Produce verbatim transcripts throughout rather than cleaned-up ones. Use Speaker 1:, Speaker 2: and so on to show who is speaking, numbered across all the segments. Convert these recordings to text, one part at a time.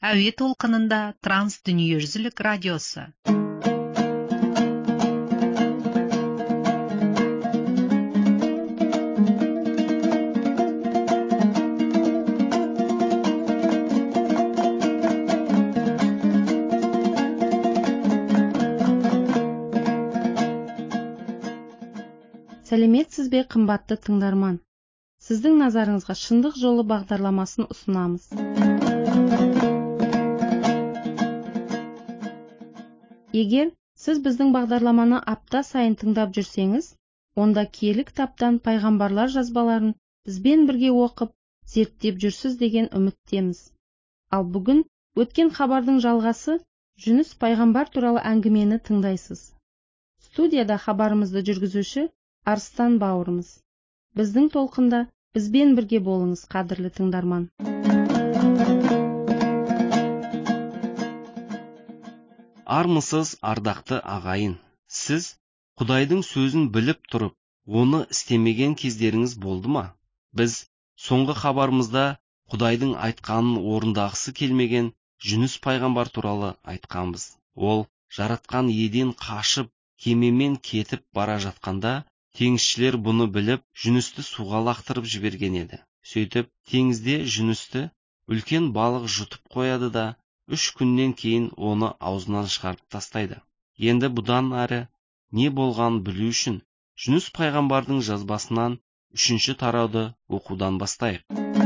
Speaker 1: әуе толқынында транс дүниежүзілік радиосы.
Speaker 2: Сәлеметсіз бе, қымбатты тыңдарман? Сіздің назарыңызға шындық жолы бағдарламасын ұсынамыз. Егер сіз біздің бағдарламаны апта сайын тыңдап жүрсеңіз, онда киелі кітаптан пайғамбарлар жазбаларын бізбен бірге оқып, зерттеп жүрсіз деген үміттеміз. Ал бүгін өткен хабардың жалғасы Жүніс пайғамбар туралы әңгімені тыңдайсыз. Студияда хабарымызды жүргізуші Арыстан бауырымыз. Біздің толқында бізбен бірге болыңыз, қадірлі тыңдарман.
Speaker 3: Армысыз, ардақты ағайын. Сіз Құдайдың сөзін біліп тұрып, оны істемеген кездеріңіз болды ма? Біз соңғы хабарымызда Құдайдың айтқанын орындағысы келмеген Жүніс пайғамбар туралы айтқанбыз. Ол жаратқан еден қашып, кемемен кетіп бара жатқанда, теңізшілер бұны біліп, Жүністі суға лақтырып жіберген еді. Сөйтіп, теңізде Жүністі үлкен балық жұтып қояды да, үш күннен кейін оны аузынан шығарып тастайды. Енді бұдан әрі не болғанын білу үшін Жүніс пайғамбардың жазбасынан үшінші тарауды оқудан бастайық.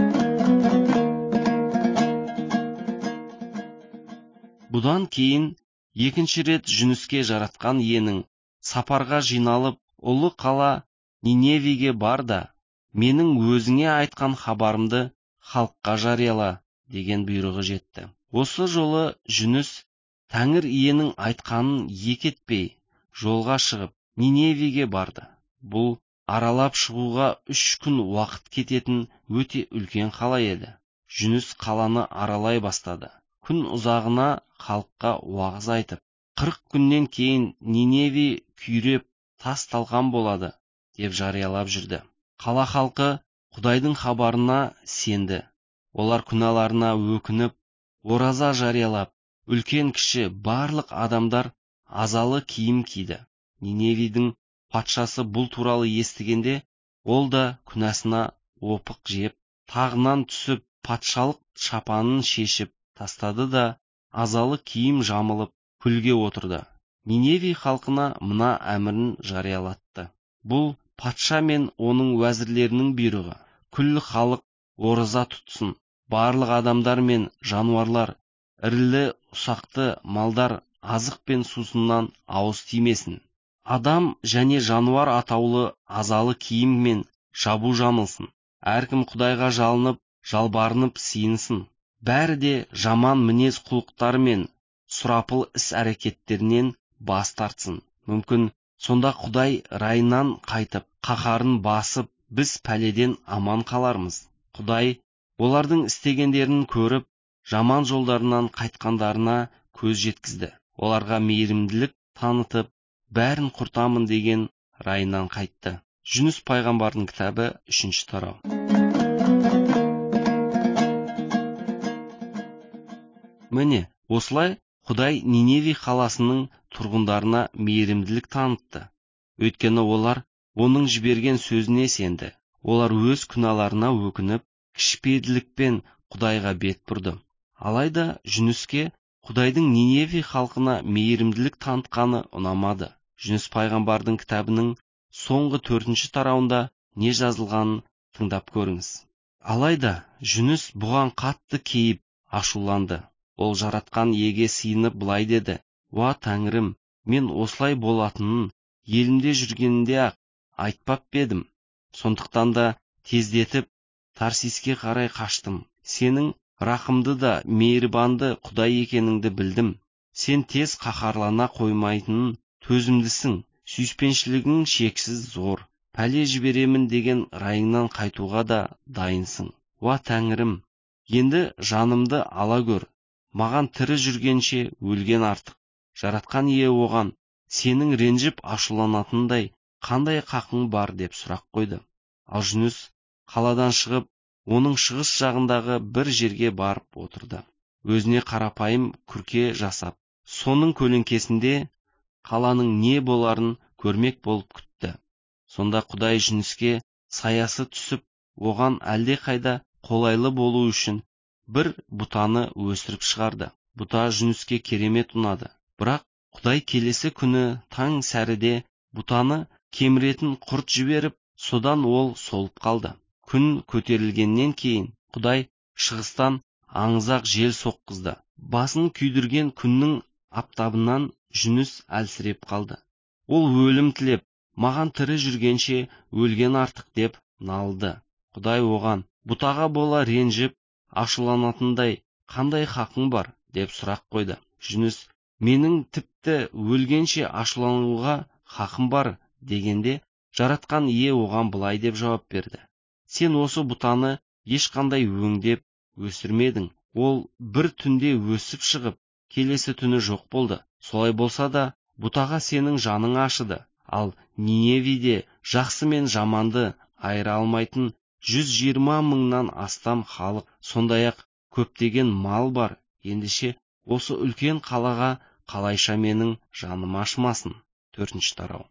Speaker 3: Бұдан кейін екінші рет Жүніске жаратқан иенің сапарға жиналып, ұлы қала Ниневиге бар да, менің өзіңе айтқан хабарымды халыққа жарияла деген бұйрығы жетті. Осы жолы Жүніс Тәңір иенің айтқанын екі етпей жолға шығып Ниневиге барды. Бұл аралап шығуға үш күн уақыт кететін өте үлкен қала еді. Жүніс қаланы аралай бастады. Күн ұзағына халыққа уағыз айтып, қырық күннен кейін Ниневи күйреп тас талқан болады деп жариялап жүрді. Қала халқы Құдайдың хабарына сенді. Олар күнәларына өкініп, ораза жариялап, үлкен кіші барлық адамдар азалы киім киді. Ниневидің патшасы бұл туралы естігенде, ол да күнәсына опық жеп, тағынан түсіп, патшалық шапанын шешіп тастады да, азалы киім жамылып, күлге отырды. Ниневи халқына мына әмірін жариялатты. Бұл патша мен оның уәзірлерінің бұйрығы. Күллі халық ораза тұтсын. Барлық адамдар мен жануарлар, ірілі ұсақты малдар азық пен сусыннан ауыз тимесін. Адам және жануар атаулы азалы киім мен жабу жамылсын. Әркім Құдайға жалынып, жалбарынып сиынсын. Бәрі де жаман мінез құлықтары мен сұрапыл іс әрекеттерінен бас тартсын. Мүмкін сонда Құдай райынан қайтып, қаһарын басып, біз пәледен аман қалармыз. Құдай олардың істегендерін көріп, жаман жолдарынан қайтқандарына көз жеткізді. Оларға мейірімділік танытып, бәрін құртамын деген райынан қайтты. Жүніс пайғамбардың кітабы үшінші тарау. Міне, осылай Құдай Ниневи қаласының тұрғындарына мейірімділік танытты. Өйткені олар оның жіберген сөзіне сенді. Олар өз күнәларына өкініп, кішіпейілділікпен Құдайға бет бұрды. Алайда Жүніске Құдайдың Ниневи халқына мейірімділік танытқаны ұнамады. Жүніс пайғамбардың кітабының соңғы төртінші тарауында не жазылғанын тыңдап көріңіз. Алайда Жүніс бұған қатты кейіп ашуланды. Ол жаратқан иеге сиынып былай деді: «Уа Тәңірім, мен осылай болатынын елімде жүргенінде ақ айтпап едім. Сондықтан да тездетіп Тарсиске қарай қаштым. Сенің рақымды да мейірбанды Құдай екеніңді білдім. Сен тез қаһарлана қоймайтынын, төзімдісің, сүйіспеншілігің шексіз зор. Пәле жіберемін деген райыңнан қайтуға да дайынсың. Уа Тәңірім, енді жанымды ала көр. Маған тірі жүргенше өлген артық». Жаратқан ие оған: «Сенің ренжіп ашуланатындай қандай қақың бар?» деп сұрақ қойды. Ал Жүніс қаладан шығып, оның шығыс жағындағы бір жерге барып отырды. өзіне қарапайым күрке жасап, соның көлеңкесінде қаланың не боларын көрмек болып күтті. Сонда Құдай Жүніске саясы түсіп, оған әлде қайда қолайлы болу үшін бір бұтаны өсіріп шығарды. Бұта Жүніске керемет ұнады. Бірақ Құдай келесі күні таң сәріде бұтаны кеміретін құрт жіберіп, содан ол солып қалды. Күн көтерілгеннен кейін Құдай шығыстан аңызақ жел соққызды. Басын күйдірген күннің аптабынан Жүніс әлсіреп қалды. Ол өлім тілеп, маған тірі жүргенше өлген артық деп налды. Құдай оған, бұтаға бола ренжіп, ашуланатындай қандай хақың бар деп сұрақ қойды. Жүніс, менің тіпті өлгенше ашулануға хақым бар дегенде, жаратқан ие оған былай деп жауап берді. Сен осы бұтаны ешқандай өңдеп өсірмедің. Ол бір түнде өсіп шығып, келесі түні жоқ болды. Солай болса да, бұтаға сенің жаның ашыды. Ал Ниневиде жақсы мен жаманды айыра алмайтын жүз жиырма мыңнан астам халық, сондай-ақ көптеген мал бар. Ендеше осы үлкен қалаға қалайша менің жаным ашымасын. Төртінші тарау.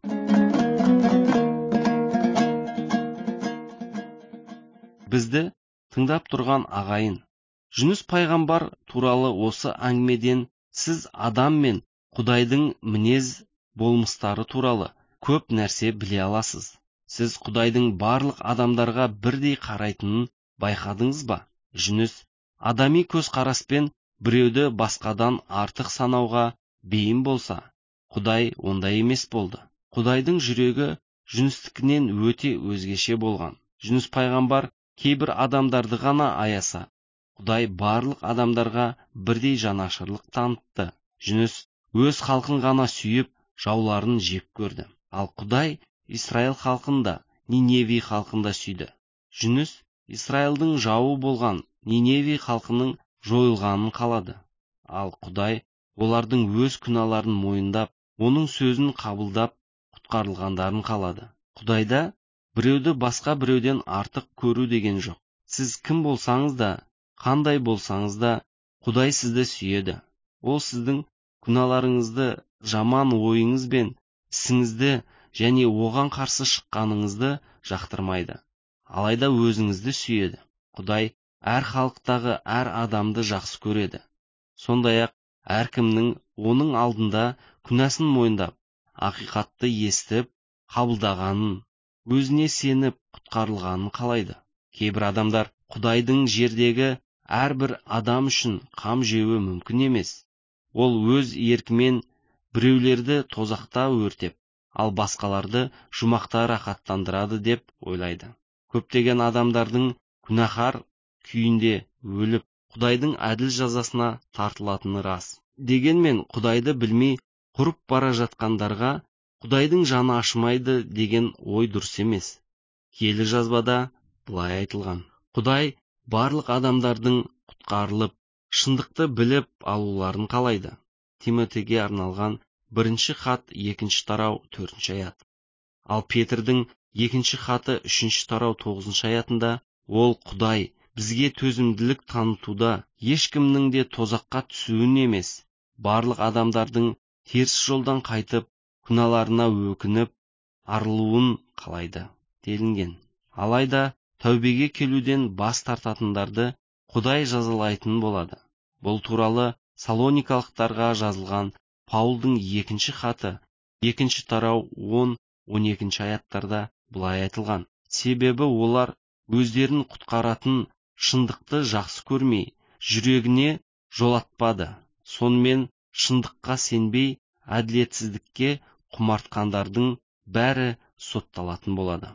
Speaker 3: Бізді тыңдап тұрған ағайын, Жүніс пайғамбар туралы осы әңгімеден сіз адам мен Құдайдың мінез болмыстары туралы көп нәрсе біле аласыз. Сіз Құдайдың барлық адамдарға бірдей қарайтынын байқадыңыз ба? Жүніс адами көзқараспен біреуді басқадан артық санауға бейім болса, Құдай ондай емес болды. Құдайдың жүрегі Жүністікінен өте өзгеше болған. Жүніс пайғамбар кейбір адамдарды ғана аяса, Құдай барлық адамдарға бірдей жанашырлық танытты. Жүніс өз халқын ғана сүйіп, жауларын жек көрді. Ал Құдай Исраил халқын да, Ниневи халқын да сүйді. Жүніс Исраилдың жауы болған Ниневи халқының жойылғанын қалады. Ал Құдай олардың өз күнәларын мойындап, оның сөзін қабылдап, құтқарылғандарын қалады. Құдайда біреуді басқа біреуден артық көру деген жоқ. Сіз кім болсаңыз да, қандай болсаңыз да, Құдай сізді сүйеді. Ол сіздің күнәларыңызды, жаман ойыңыз бен ісіңізді және оған қарсы шыққаныңызды жақтырмайды. Алайда өзіңізді сүйеді. Құдай әр халықтағы әр адамды жақсы көреді. Сондай-ақ әркімнің оның алдында күнәсін мойындап, ақиқатты естіп, қабылдағанын, өзіне сеніп құтқарылғанын қалайды. Кейбір адамдар Құдайдың жердегі әрбір адам үшін қам жеуі мүмкін емес. Ол өз еркімен біреулерді тозақта өртеп, ал басқаларды жұмақта рахаттандырады деп ойлайды. Көптеген адамдардың күнәһар күйінде өліп, Құдайдың әділ жазасына тартылатыны рас. Дегенмен Құдайды білмей құрып бара жатқандарға Құдайдың жаны ашымайды деген ой дұрыс емес. Киелі жазбада былай айтылған: Құдай барлық адамдардың құтқарылып, шындықты біліп алуларын қалайды. Тимотейге арналған бірінші хат екінші тарау төртінші аят. Ал Петрдің екінші хаты үшінші тарау тоғызыншы аятында ол Құдай бізге төзімділік танытуда ешкімнің де тозаққа түсуін емес, барлық адамдардың теріс жолдан қайтып, күнәларына өкініп, арылуын қалайды делінген. Алайда тәубеге келуден бас тартатындарды Құдай жазалайтын болады. Бұл туралы Салоникалықтарға жазылған Паулдың екінші хаты екінші тарау он он екінші аяттарда былай айтылған: себебі олар өздерін құтқаратын шындықты жақсы көрмей, жүрегіне жолатпады. Сонымен шындыққа сенбей, әділетсіздікке құмартқандардың бәрі сотталатын болады.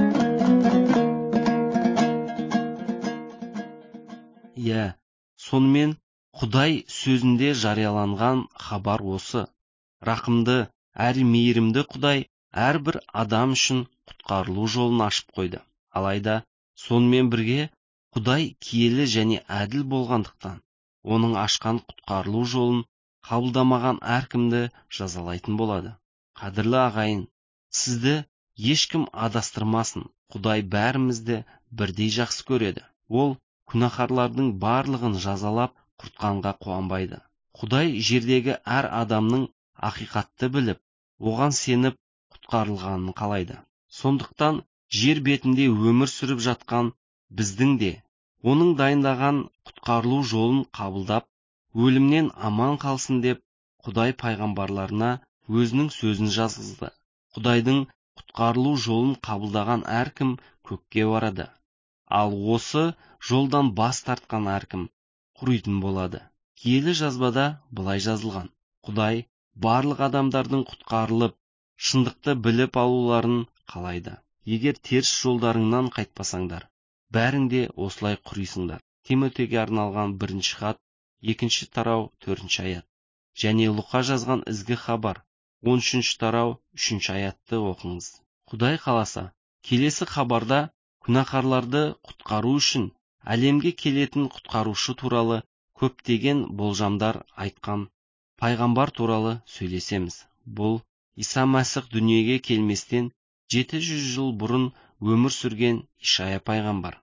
Speaker 3: Иә, сонымен Құдай сөзінде жарияланған хабар осы. Рақымды, әрі мейірімді Құдай әрбір адам үшін құтқарылу жолын ашып қойды. Алайда сонымен бірге Құдай киелі және әділ болғандықтан, оның ашқан құтқарылу жолын қабылдамаған әркімді жазалайтын болады. Қадірлі ағайын, сізді ешкім адастырмасын. Құдай бәрімізді бірдей жақсы көреді. Ол күнәһарлардың барлығын жазалап, құртқанға қуанбайды. Құдай жердегі әр адамның ақиқатты біліп, оған сеніп құтқарылғанын қалайды. Сондықтан жер бетінде өмір сүріп жатқан біздің де оның дайындаған құтқарылу жолын қабылдап, өлімнен аман қалсын деп Құдай пайғамбарларына өзінің сөзін жазғызды. Құдайдың құтқарылу жолын қабылдаған әркім көкке барады. Ал осы жолдан бас тартқан әркім құритын болады. Киелі жазбада былай жазылған: Құдай барлық адамдардың құтқарылып, шындықты біліп алуларын қалайды. Егер теріс жолдарыңнан қайтпасаңдар, бәрің де осылай құрисыңдар. Тимотейге арналған бірінші хат, екінші тарау, төртінші аят. Және Луқа жазған ізгі хабар, он үшінші тарау, үшінші аятты оқыңыз. Құдай қаласа, келесі хабарда күнәһарларды құтқару үшін әлемге келетін құтқарушы туралы көптеген болжамдар айтқан пайғамбар туралы сөйлесеміз. Бұл Иса Мәсіх дүниеге келместен жеті жүз жыл бұрын өмір сүрген Ишая пайғамбар.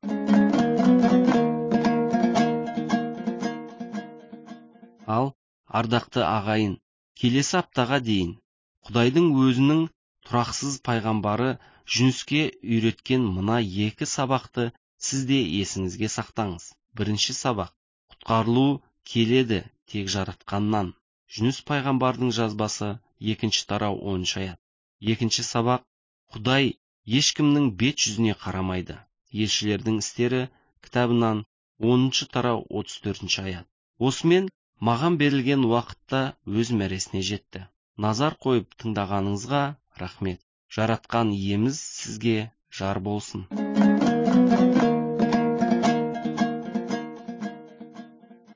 Speaker 3: Ал ардақты ағайын, келесі аптаға дейін Құдайдың өзінің тұрақсыз пайғамбары Жүніске үйреткен мына екі сабақты сіз де есіңізге сақтаңыз. Бірінші сабақ: құтқарылу келеді тек жаратқаннан. Жүніс пайғамбардың жазбасы, екінші тарау, оныншы аят. Екінші сабақ: Құдай ешкімнің бет жүзіне қарамайды. Елшілердің істері кітабынан, оныншы тарау, отыз төртінші аят. Осымен маған берілген уақытта өз мәресіне жетті. Назар қойып тыңдағаныңызға рахмет. Жаратқан иеміз сізге жар болсын.